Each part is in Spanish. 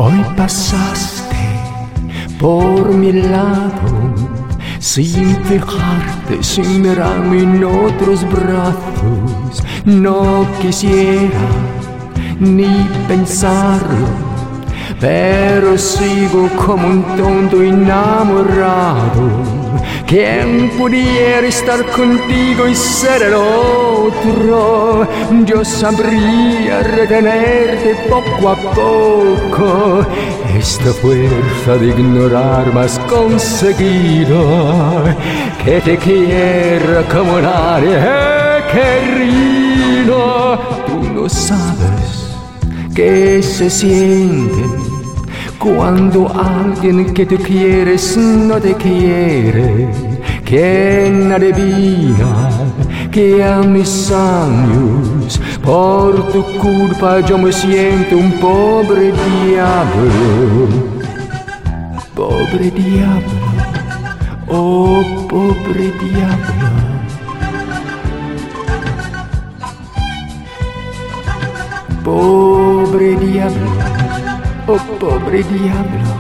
Hoy pasaste por mi lado sin fijarte, sin mirarme en otros brazos. No quisiera ni pensarlo, pero sigo como un tonto enamorado. ¿Quién pudiera estar contigo y ser el otro? Yo sabría retenerte poco a poco. Esta fuerza de ignorar me has conseguido. Que te quiera como nadie he querido. Tú no sabes qué se siente cuando alguien que tú quieres no te quiere. ¿Quién adivina que a mis años por tu culpa yo me siento un pobre diablo? Pobre diablo, oh pobre diablo. Pobre diablo, oh pobre diablo.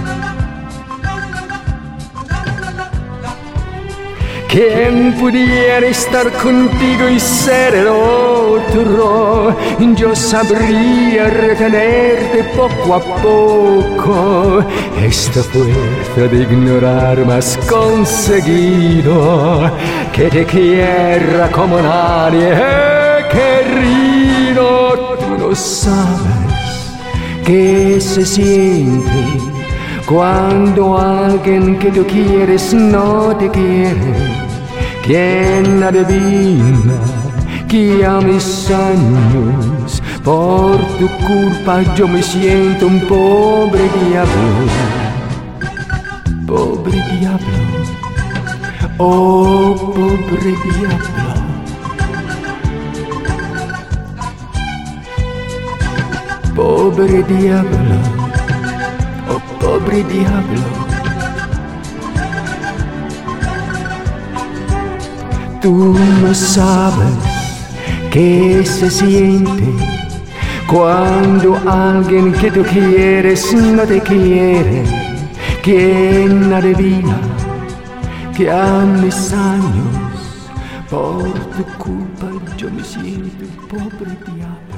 ¿Quién pudiera estar contigo y ser el otro? Yo sabría retenerte poco a poco. Esta fuerza de ignorar me has conseguido. Que te quiera como nadie he querido. Tú no sabes qué se siente cuando alguien que tú quieres no te quiere. ¿Quién adivina que a mis años por tu culpa yo me siento un pobre diablo? Pobre diablo, oh pobre diablo. Pobre diablo, oh pobre diablo. Tú no sabes qué se siente cuando alguien que tú quieres no te quiere. ¿Quién adivina que a mis años por tu culpa yo me siento un pobre diablo?